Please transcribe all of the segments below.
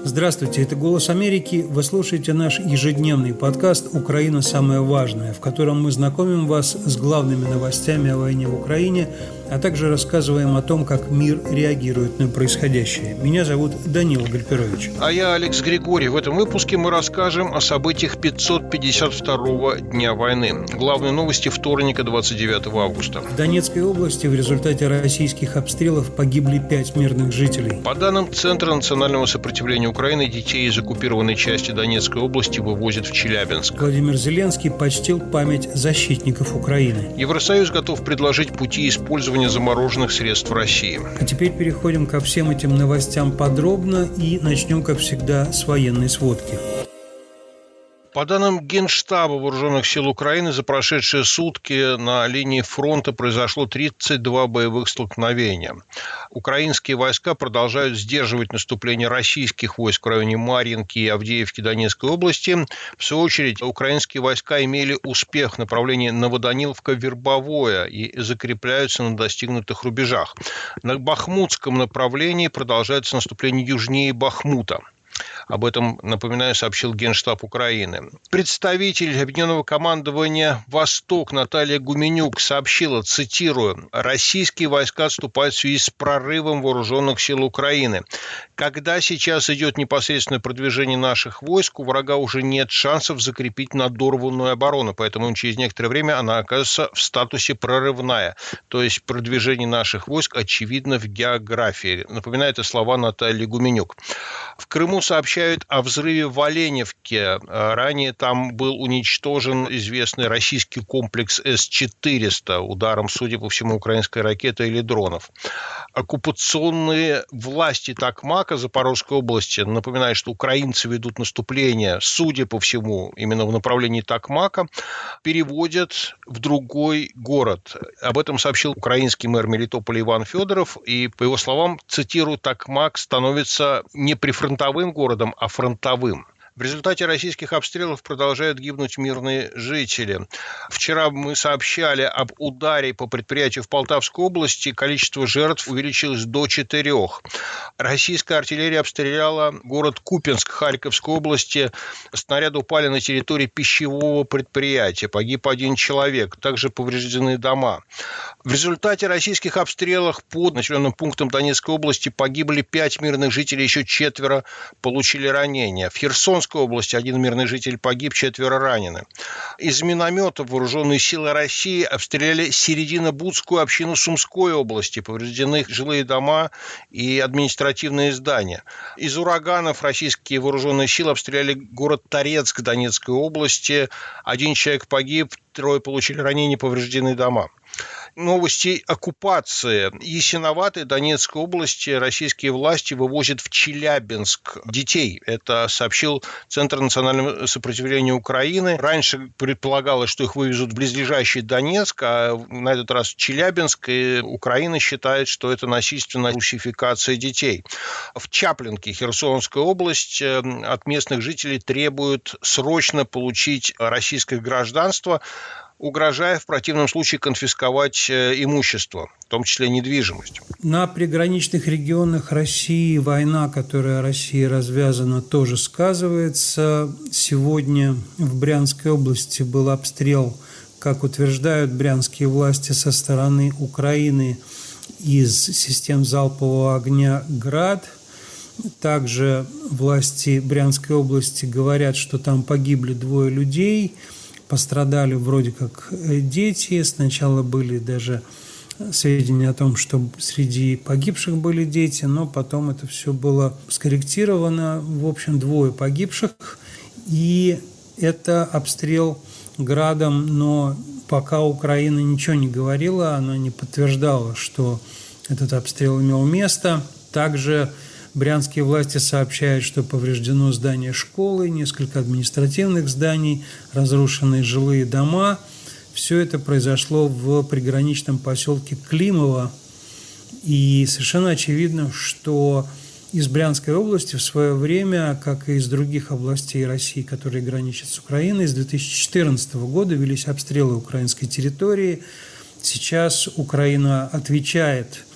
Здравствуйте, это «Голос Америки». Вы слушаете наш ежедневный подкаст «Украина. Самое важное», в котором мы знакомим вас с главными новостями о войне в Украине, а также рассказываем о том, как мир реагирует на происходящее. Меня зовут Данила Гальперович. А я Алекс Григорий. В этом выпуске мы расскажем о событиях 552-го дня войны. Главные новости вторника, 29 августа. В Донецкой области в результате российских обстрелов погибли 5 мирных жителей. По данным Центра национального сопротивления Украины, детей из оккупированной части Донецкой области вывозят в Челябинск. Владимир Зеленский почтил память защитников Украины. Евросоюз готов предложить пути использования замороженных средств в России. А теперь переходим ко всем этим новостям подробно и начнем, как всегда, с военной сводки. По данным Генштаба Вооруженных сил Украины, за прошедшие сутки на линии фронта произошло 32 боевых столкновения. Украинские войска продолжают сдерживать наступление российских войск в районе Марьинки и Авдеевки Донецкой области. В свою очередь, украинские войска имели успех в направлении Новоданиловка-Вербовое и закрепляются на достигнутых рубежах. На Бахмутском направлении продолжается наступление южнее Бахмута. Об этом, напоминаю, сообщил Генштаб Украины. Представитель Объединенного командования «Восток» Наталья Гуменюк сообщила, цитирую, «Российские войска отступают в связи с прорывом вооруженных сил Украины. Когда сейчас идет непосредственное продвижение наших войск, у врага уже нет шансов закрепить надорванную оборону, поэтому через некоторое время она окажется в статусе прорывная, то есть продвижение наших войск очевидно в географии». Напоминаю, это слова Натальи Гуменюк. В Крыму сообщают о взрыве в Оленевке. Ранее там был уничтожен известный российский комплекс С-400 ударом, судя по всему, украинской ракеты или дронов. Оккупационные власти Токмака Запорожской области, напоминаю, что украинцы ведут наступление, судя по всему, именно в направлении Токмака, переводят в другой город. Об этом сообщил украинский мэр Мелитополя Иван Федоров, и, по его словам, цитирую, Токмак становится не прифронтовым городом, а фронтовым. В результате российских обстрелов продолжают гибнуть мирные жители. Вчера мы сообщали об ударе по предприятию в Полтавской области. Количество жертв увеличилось до 4. Российская артиллерия обстреляла город Купянск Харьковской области. Снаряды упали на территории пищевого предприятия. Погиб 1 человек. Также повреждены дома. В результате российских обстрелов по населенным пунктам Донецкой области погибли 5 мирных жителей, еще 4 получили ранения. В Херсонской области 1 мирный житель погиб, 4 ранены. Из минометов вооруженные силы России обстреляли Середино-Будскую общину Сумской области. Повреждены жилые дома и административные здания. Из ураганов российские вооруженные силы обстреляли город Торецк Донецкой области. 1 человек погиб, 3 получили ранения, повреждены дома. Новости оккупации. Ясиноватой Донецкой области российские власти вывозят в Челябинск детей. Это сообщил Центр национального сопротивления Украины. Раньше предполагалось, что их вывезут в близлежащий Донецк, а на этот раз в Челябинск. И Украина считает, что это насильственная русификация детей. В Чаплинке, Херсонская область, от местных жителей требуют срочно получить российское гражданство, угрожая в противном случае конфисковать имущество, в том числе недвижимость. На приграничных регионах России война, которая России развязана, тоже сказывается. Сегодня в Брянской области был обстрел, как утверждают брянские власти, со стороны Украины из систем залпового огня «Град». Также власти Брянской области говорят, что там погибли 2 людей. Пострадали вроде как дети. Сначала были даже сведения о том, что среди погибших были дети, но потом это все было скорректировано. В общем, 2 погибших. И это обстрел градом, но пока Украина ничего не говорила, она не подтверждала, что этот обстрел имел место. Также брянские власти сообщают, что повреждено здание школы, несколько административных зданий, разрушены жилые дома. Все это произошло в приграничном поселке Климово. И совершенно очевидно, что из Брянской области в свое время, как и из других областей России, которые граничат с Украиной, с 2014 года велись обстрелы украинской территории. Сейчас Украина отвечает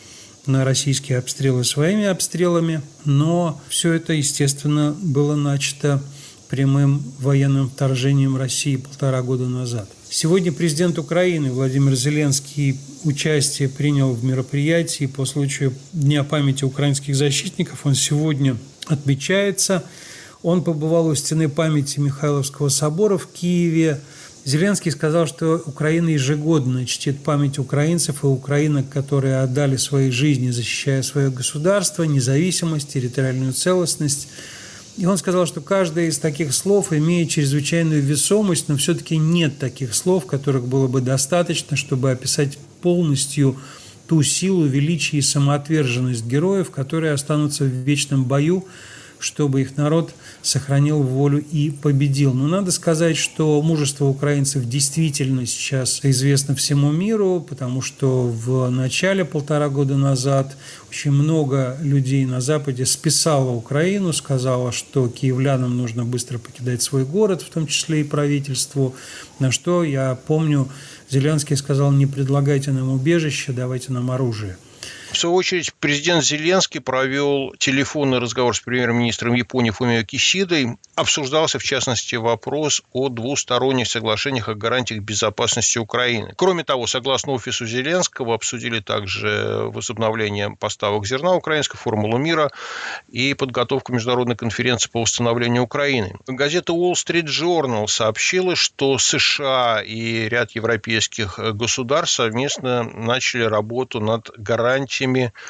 на российские обстрелы своими обстрелами, но все это, естественно, было начато прямым военным вторжением России 1,5 года назад. Сегодня президент Украины Владимир Зеленский участие принял в мероприятии по случаю Дня памяти украинских защитников. Он сегодня отмечается. Он побывал у стены памяти Михайловского собора в Киеве. Зеленский сказал, что Украина ежегодно чтит память украинцев и украинок, которые отдали свои жизни, защищая свое государство, независимость, территориальную целостность. И он сказал, что каждое из таких слов имеет чрезвычайную весомость, но все-таки нет таких слов, которых было бы достаточно, чтобы описать полностью ту силу, величие и самоотверженность героев, которые останутся в вечном бою, чтобы их народ сохранил волю и победил. Но надо сказать, что мужество украинцев действительно сейчас известно всему миру, потому что в начале 1,5 года назад очень много людей на Западе списало Украину, сказало, что киевлянам нужно быстро покидать свой город, в том числе и правительству, на что, я помню, Зеленский сказал: не предлагайте нам убежище, давайте нам оружие. В свою очередь, президент Зеленский провел телефонный разговор с премьер-министром Японии Фумио Кисидой. Обсуждался, в частности, вопрос о двусторонних соглашениях о гарантиях безопасности Украины. Кроме того, согласно офису Зеленского, обсудили также возобновление поставок зерна украинской, формулу мира и подготовку международной конференции по восстановлению Украины. Газета Wall Street Journal сообщила, что США и ряд европейских государств совместно начали работу над гарантиями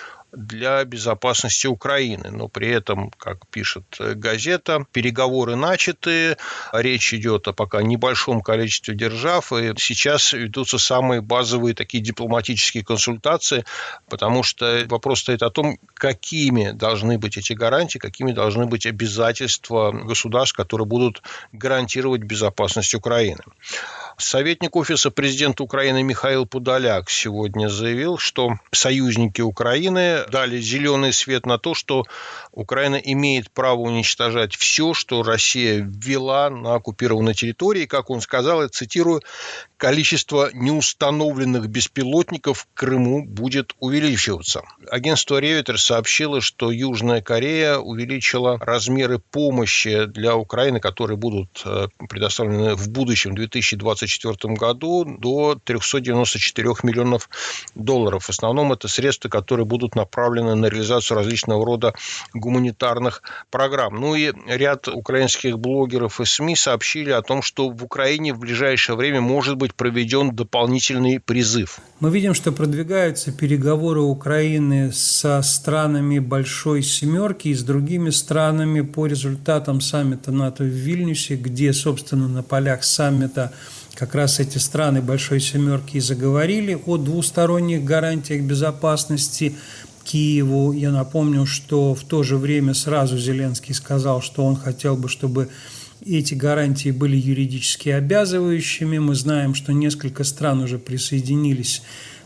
для безопасности Украины. Но при этом, как пишет газета, переговоры начаты, речь идет о пока небольшом количестве держав, и сейчас ведутся самые базовые такие дипломатические консультации, потому что вопрос стоит о том, какими должны быть эти гарантии, какими должны быть обязательства государств, которые будут гарантировать безопасность Украины. Советник офиса президента Украины Михаил Подоляк сегодня заявил, что союзники Украины дали зеленый свет на то, что Украина имеет право уничтожать все, что Россия ввела на оккупированной территории. Как он сказал, я цитирую: количество неустановленных беспилотников в Крыму будет увеличиваться. Агентство Reuters сообщило, что Южная Корея увеличила размеры помощи для Украины, которые будут предоставлены в будущем 2024 году, до $394 миллионов. В основном это средства, которые будут направлены на реализацию различного рода гуманитарных программ. Ну и ряд украинских блогеров и СМИ сообщили о том, что в Украине в ближайшее время может быть проведен дополнительный призыв. Мы видим, что продвигаются переговоры Украины со странами Большой Семерки и с другими странами по результатам саммита НАТО в Вильнюсе, где, собственно, на полях саммита как раз эти страны Большой Семерки и заговорили о двусторонних гарантиях безопасности Киеву. Я напомню, что в то же время сразу Зеленский сказал, что он хотел бы, чтобы эти гарантии были юридически обязывающими. Мы знаем, что несколько стран уже присоединились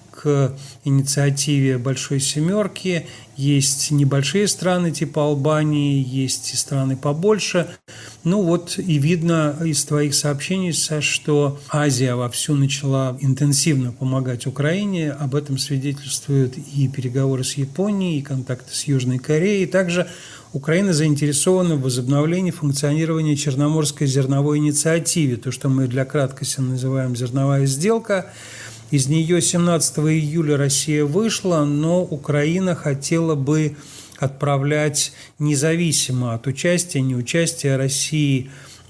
к инициативе Большой Семерки. Есть небольшие страны типа Албании, есть и страны побольше. Ну вот и видно из твоих сообщений, Саш, что Азия вовсю начала интенсивно помогать Украине. Об этом свидетельствуют и переговоры с Японией, и контакты с Южной Кореей. Также Украина заинтересована в возобновлении функционирования Черноморской зерновой инициативы, то, что мы для краткости называем «зерновая сделка». Из нее 17 июля Россия вышла, но Украина хотела бы отправлять независимо от участия, неучастия России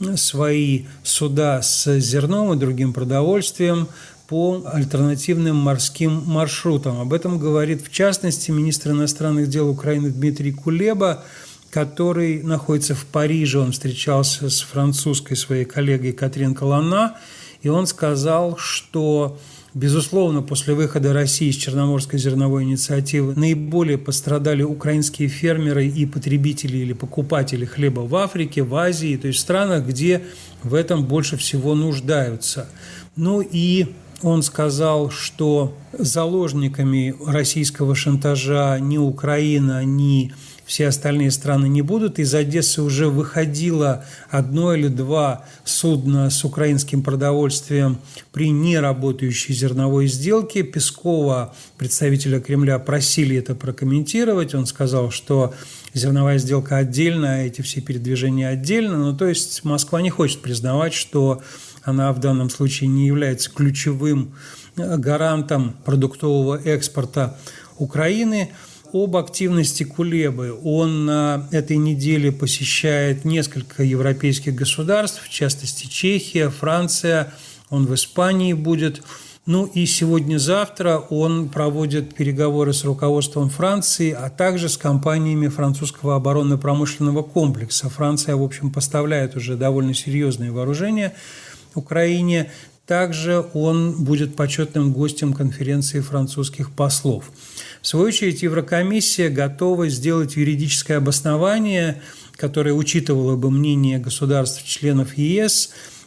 свои суда с зерном и другим продовольствием по альтернативным морским маршрутам. Об этом говорит, в частности, министр иностранных дел Украины Дмитрий Кулеба, который находится в Париже. Он встречался с французской своей коллегой Катрин Колонна, и он сказал, что, безусловно, после выхода России из Черноморской зерновой инициативы наиболее пострадали украинские фермеры и потребители или покупатели хлеба в Африке, в Азии, то есть в странах, где в этом больше всего нуждаются. Ну и он сказал, что заложниками российского шантажа ни Украина, ни все остальные страны не будут. Из Одессы уже выходило 1 или 2 судна с украинским продовольствием при неработающей зерновой сделке. Пескова, представителя Кремля, просили это прокомментировать. Он сказал, что зерновая сделка отдельно, а эти все передвижения отдельно. Ну, то есть Москва не хочет признавать, что она в данном случае не является ключевым гарантом продуктового экспорта Украины. Об активности Кулебы. Он на этой неделе посещает несколько европейских государств, в частности Чехия, Франция, он в Испании будет. Ну и сегодня-завтра он проводит переговоры с руководством Франции, а также с компаниями французского оборонно-промышленного комплекса. Франция, в общем, поставляет уже довольно серьезные вооружения Украине. Также он будет почетным гостем конференции французских послов. В свою очередь, Еврокомиссия готова сделать юридическое обоснование, которое учитывало бы мнение государств-членов ЕС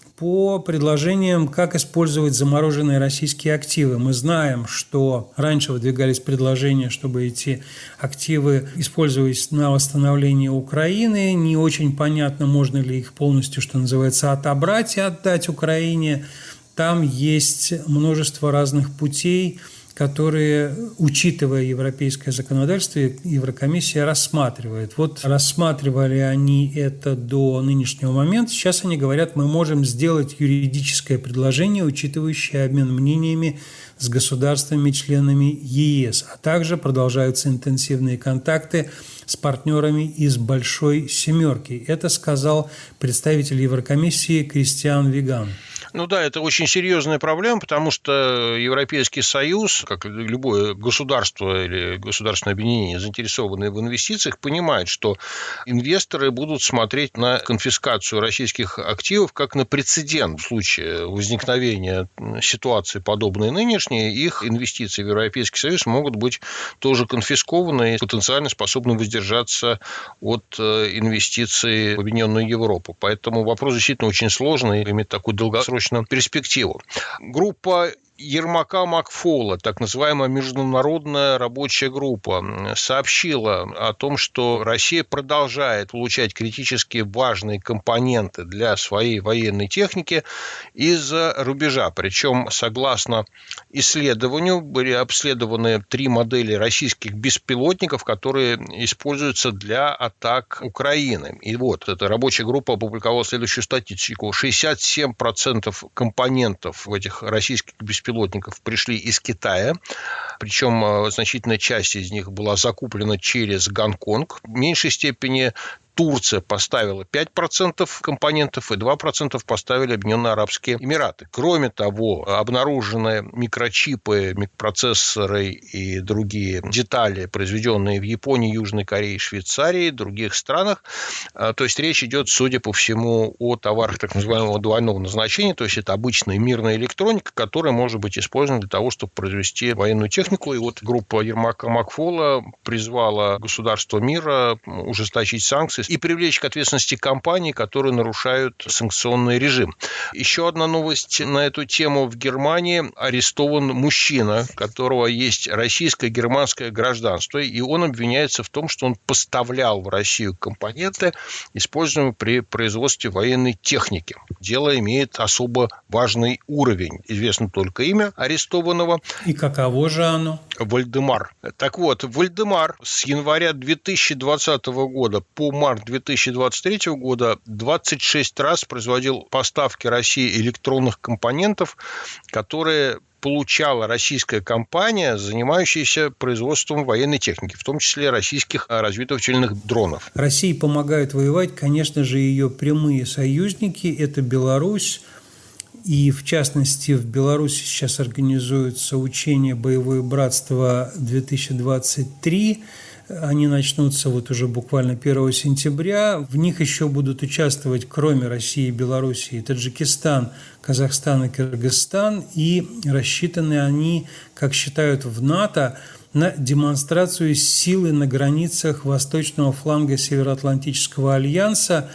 по предложениям, как использовать замороженные российские активы. Мы знаем, что раньше выдвигались предложения, чтобы эти активы использовались на восстановление Украины. Не очень понятно, можно ли их полностью, что называется, отобрать и отдать Украине. Там есть множество разных путей, которые, учитывая европейское законодательство, Еврокомиссия рассматривает. Вот рассматривали они это до нынешнего момента. Сейчас они говорят, мы можем сделать юридическое предложение, учитывающее обмен мнениями с государствами-членами ЕС, а также продолжаются интенсивные контакты с партнерами из «Большой семерки». Это сказал представитель Еврокомиссии Кристиан Виган. Ну да, это очень серьезная проблема, потому что Европейский Союз, как любое государство или государственное объединение, заинтересованное в инвестициях, понимает, что инвесторы будут смотреть на конфискацию российских активов как на прецедент в случае возникновения ситуации, подобной нынешней. Их инвестиции в Европейский Союз могут быть тоже конфискованы и потенциально способны воздержаться от инвестиций в Объединенную Европу. Поэтому вопрос действительно очень сложный, имеет такую долгосрочную перспективу. Группа Ермака Макфола, так называемая международная рабочая группа, сообщила о том, что Россия продолжает получать критически важные компоненты для своей военной техники из-за рубежа. Причем, согласно исследованию, были обследованы 3 модели российских беспилотников, которые используются для атак Украины. И вот эта рабочая группа опубликовала следующую статистику. 67% компонентов в этих российских беспилотниках пришли из Китая, причем значительная часть из них была закуплена через Гонконг. В меньшей степени Турция поставила 5% компонентов и 2% поставили Объединенные Арабские Эмираты. Кроме того, обнаружены микрочипы, микропроцессоры и другие детали, произведенные в Японии, Южной Корее, Швейцарии и других странах. То есть речь идет, судя по всему, о товарах так называемого двойного назначения, то есть это обычная мирная электроника, которая может быть использована для того, чтобы произвести военную технику. И вот группа Ермака Макфола призвала государства мира ужесточить санкции и привлечь к ответственности компании, которые нарушают санкционный режим. Еще одна новость на эту тему. В Германии арестован мужчина, у которого есть российское и германское гражданство, и он обвиняется в том, что он поставлял в Россию компоненты, используемые при производстве военной техники. Дело имеет особо важный уровень. Известно только имя арестованного. И каково же оно? Вальдемар. Так вот, Вальдемар с января 2020 года по март 2023 года 26 раз производил поставки России электронных компонентов, которые получала российская компания, занимающаяся производством военной техники, в том числе российских разведывательных дронов. России помогают воевать, конечно же, ее прямые союзники – это Беларусь. И, в частности, в Беларуси сейчас организуются учения «Боевое братство-2023». Они начнутся вот уже буквально 1 сентября. В них еще будут участвовать, кроме России и Белоруссии, Таджикистан, Казахстан и Кыргызстан. И рассчитаны они, как считают в НАТО, на демонстрацию силы на границах восточного фланга Североатлантического альянса.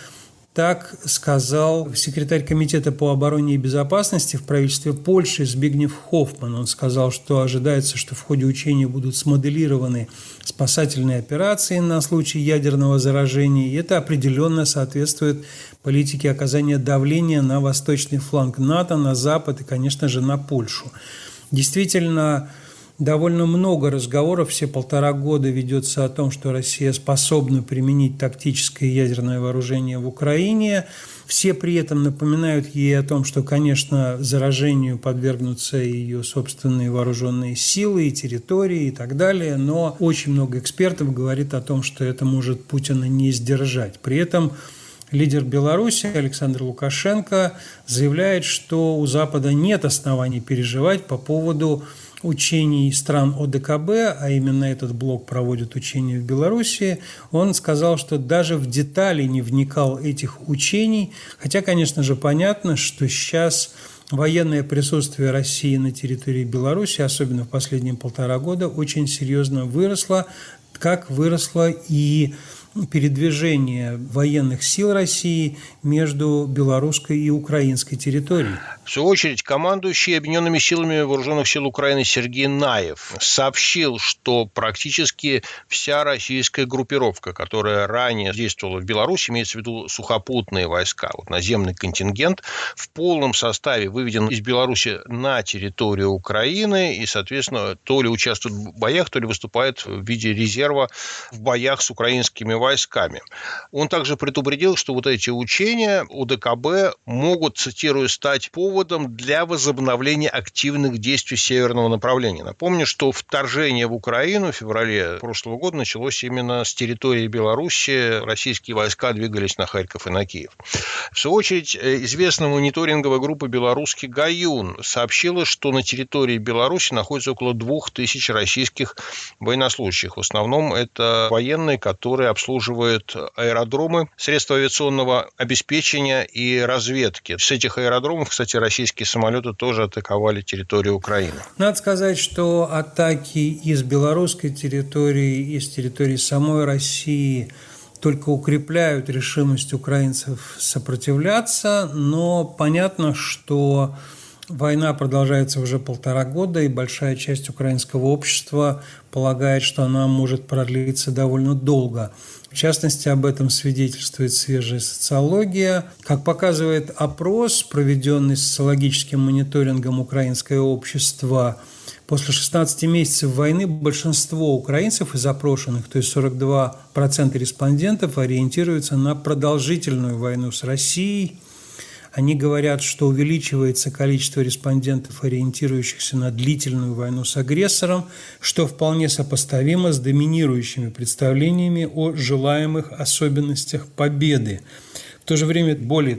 Так сказал секретарь Комитета по обороне и безопасности в правительстве Польши Збигнев Хоффман. Он сказал, что ожидается, что в ходе учений будут смоделированы спасательные операции на случай ядерного заражения, и это определенно соответствует политике оказания давления на восточный фланг НАТО, на Запад и, конечно же, на Польшу. Действительно, довольно много разговоров, все 1,5 года ведется о том, что Россия способна применить тактическое ядерное вооружение в Украине. Все при этом напоминают ей о том, что, конечно, заражению подвергнутся ее собственные вооруженные силы и территории и так далее, но очень много экспертов говорит о том, что это может Путина не сдержать. При этом лидер Беларуси Александр Лукашенко заявляет, что у Запада нет оснований переживать по поводу учений стран ОДКБ, а именно этот блок проводит учения в Беларуси. Он сказал, что даже в детали не вникал этих учений, хотя, конечно же, понятно, что сейчас военное присутствие России на территории Беларуси, особенно в последние 1,5 года, очень серьезно выросло, как выросло и передвижение военных сил России между белорусской и украинской территорией. В свою очередь, командующий Объединенными силами Вооруженных сил Украины Сергей Наев сообщил, что практически вся российская группировка, которая ранее действовала в Беларуси, имеется в виду сухопутные войска, наземный контингент, в полном составе выведен из Беларуси на территорию Украины и, соответственно, то ли участвует в боях, то ли выступает в виде резерва в боях с украинскими войсками. Он также предупредил, что эти учения ОДКБ могут, цитирую, стать поводом для возобновления активных действий северного направления. Напомню, что вторжение в Украину в феврале прошлого года началось именно с территории Беларуси. Российские войска двигались на Харьков и на Киев. В свою очередь, известная мониторинговая группа «Белорусский Гаюн» сообщила, что на территории Беларуси находится около 2000 российских военнослужащих. В основном это военные, которые обслуживают аэродромы, средства авиационного обеспечения и разведки. С этих аэродромов, кстати, российские самолеты тоже атаковали территорию Украины. Надо сказать, что атаки из белорусской территории, из территории самой России только укрепляют решимость украинцев сопротивляться, но понятно, что война продолжается уже 1,5 года, и большая часть украинского общества полагает, что она может продлиться довольно долго. В частности, об этом свидетельствует свежая социология. Как показывает опрос, проведенный социологическим мониторингом украинское общество, после 16 месяцев войны большинство украинцев из опрошенных, то есть 42% респондентов, ориентируются на продолжительную войну с Россией. Они говорят, что увеличивается количество респондентов, ориентирующихся на длительную войну с агрессором, что вполне сопоставимо с доминирующими представлениями о желаемых особенностях победы. В то же время более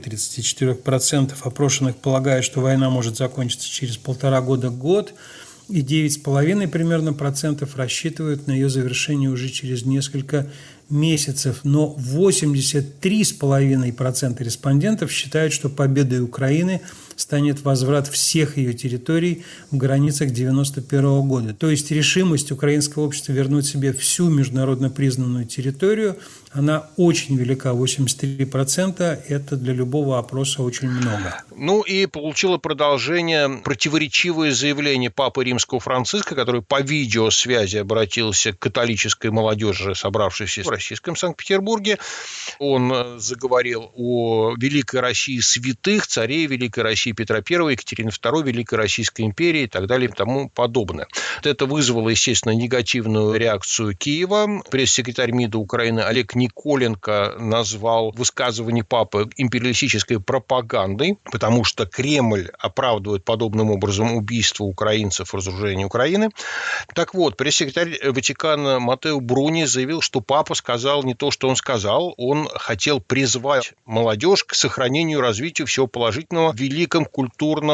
34% опрошенных полагают, что война может закончиться через 1,5 года-год, и 9,5% примерно процентов рассчитывают на ее завершение уже через несколько месяцев. Но 83,5% респондентов считают, что победой Украины станет возврат всех ее территорий в границах 1991 года. То есть решимость украинского общества вернуть себе всю международно признанную территорию, она очень велика, 83%. Это для любого опроса очень много. И получило продолжение противоречивое заявление Папы Римского Франциска, который по видеосвязи обратился к католической молодежи, собравшейся в российском Санкт-Петербурге. Он заговорил о Великой России святых, царей Великой России Петра I, Екатерины II, Великой Российской империи и так далее и тому подобное. Это вызвало, естественно, негативную реакцию Киева. Пресс-секретарь МИДа Украины Олег Николенко назвал высказывание Папы империалистической пропагандой, потому что Кремль оправдывает подобным образом убийство украинцев, разоружение Украины. Так вот, пресс-секретарь Ватикана Маттео Бруни заявил, что Папа сказал не то, что он сказал. Он хотел призвать молодежь к сохранению и развитию всего положительного в великом культурном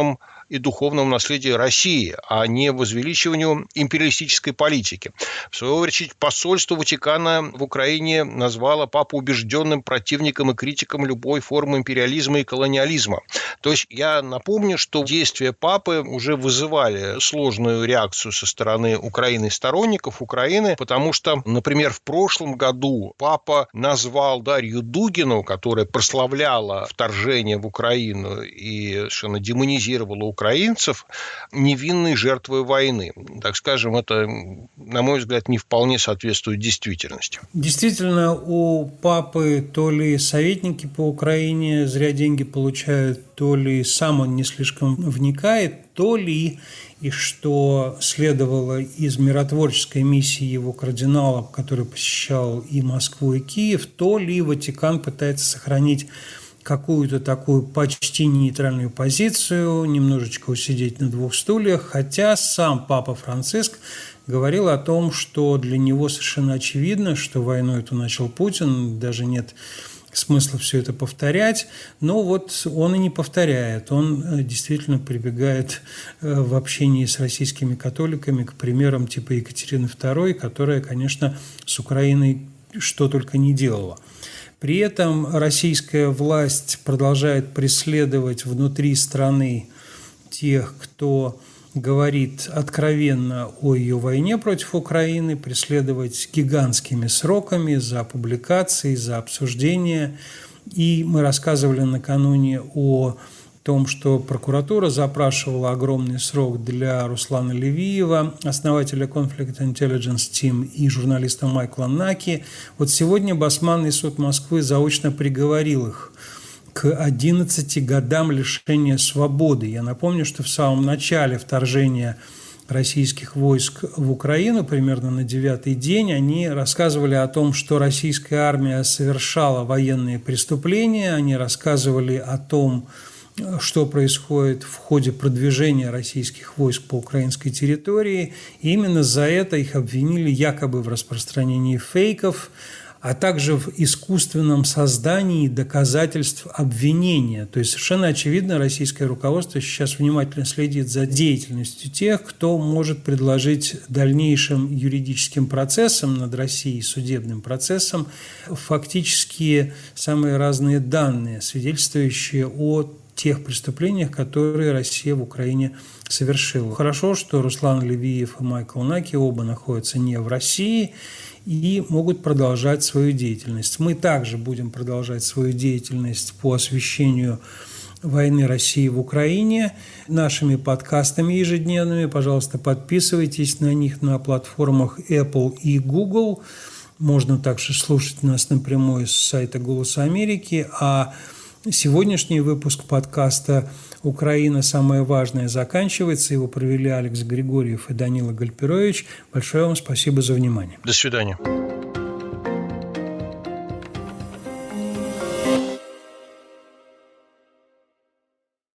и духовному наследию России, а не возвеличиванию империалистической политики. В свою очередь, посольство Ватикана в Украине назвало папу убежденным противником и критиком любой формы империализма и колониализма. То есть я напомню, что действия папы уже вызывали сложную реакцию со стороны Украины и сторонников Украины, потому что, например, в прошлом году папа назвал Дарью Дугину, которая прославляла вторжение в Украину и совершенно демонизировала украинцев, невинной жертвой войны. Так скажем, это, на мой взгляд, не вполне соответствует действительности. Действительно, у папы то ли советники по Украине зря деньги получают, то ли сам он не слишком вникает, то ли, и что следовало из миротворческой миссии его кардинала, который посещал и Москву, и Киев, то ли Ватикан пытается сохранить какую-то такую почти нейтральную позицию, немножечко усидеть на двух стульях, хотя сам Папа Франциск говорил о том, что для него совершенно очевидно, что войну эту начал Путин, даже нет смысла все это повторять, но вот он и не повторяет, он действительно прибегает в общении с российскими католиками к примерам типа Екатерины II, которая, конечно, с Украиной что только не делала. При этом российская власть продолжает преследовать внутри страны тех, кто говорит откровенно о ее войне против Украины, преследовать гигантскими сроками за публикации, за обсуждение. И мы рассказывали накануне о том, что прокуратура запрашивала огромный срок для Руслана Левиева, основателя Conflict Intelligence Team, и журналиста Майкла Наки. Вот сегодня Басманный суд Москвы заочно приговорил их к 11 годам лишения свободы. Я напомню, что в самом начале вторжения российских войск в Украину, примерно на 9-й день, они рассказывали о том, что российская армия совершала военные преступления, они рассказывали о том, что происходит в ходе продвижения российских войск по украинской территории. И именно за это их обвинили якобы в распространении фейков, а также в искусственном создании доказательств обвинения. То есть совершенно очевидно, российское руководство сейчас внимательно следит за деятельностью тех, кто может предложить дальнейшим юридическим процессам над Россией, судебным процессом, фактически самые разные данные, свидетельствующие о тех преступлениях, которые Россия в Украине совершила. Хорошо, что Руслан Левиев и Майкл Наки оба находятся не в России и могут продолжать свою деятельность. Мы также будем продолжать свою деятельность по освещению войны России в Украине нашими подкастами ежедневными. Пожалуйста, подписывайтесь на них на платформах Apple и Google. Можно также слушать нас напрямую с сайта «Голоса Америки». А сегодняшний выпуск подкаста «Украина. Самое важное» заканчивается. Его провели Алекс Григорьев и Данила Гальперович. Большое вам спасибо за внимание. До свидания.